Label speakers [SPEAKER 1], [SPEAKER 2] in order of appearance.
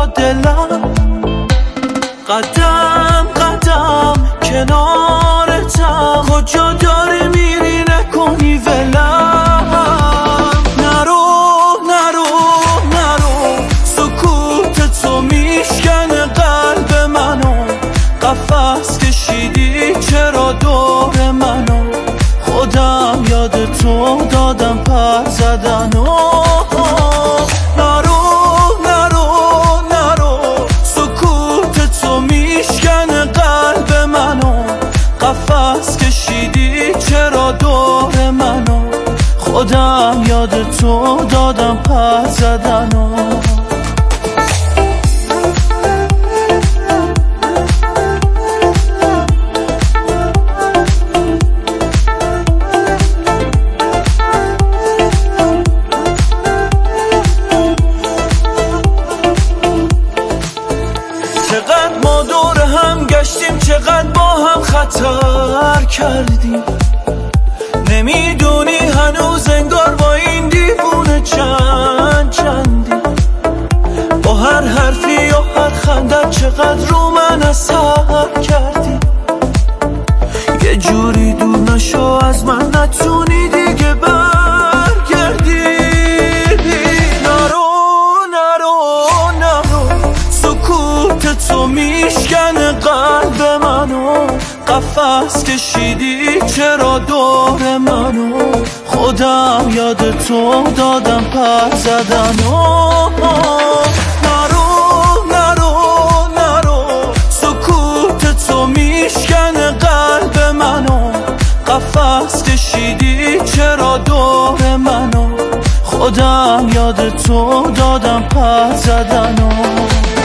[SPEAKER 1] دلم، قدم قدم کنارتم، کجا داری میری نکنی ولم. نرو نرو نرو، سکوت تو میشکنه قلب منو، قفس کشیدی چرا دور منو، خودم یاد تو دادم پر زدن. نرو نرو نرو، سکوت تو میشکنه قلب منو، قفس کشیدی چرا دور منو، خودم یاد تو دادم پر زدن. چقدر ما دور هم گشتیم، چقدر با هم خطر کردیم، نمیدونی هنوز انگار با این دیوونه چندیم. با هر حرفی یا هر خندت چقدر رو من اثر کردی، یه جوری دور نشو از من، نتونی دیگه برگردی. تو میشکنه قلب منو، قفس کشیدی چرا دور منو، خودم یاد تو دادم پر زدن. نرو نرو نرو، سکوت تو میشکنه قلب منو، قفس کشیدی چرا دور منو، خودم یاد تو دادم پر زدن.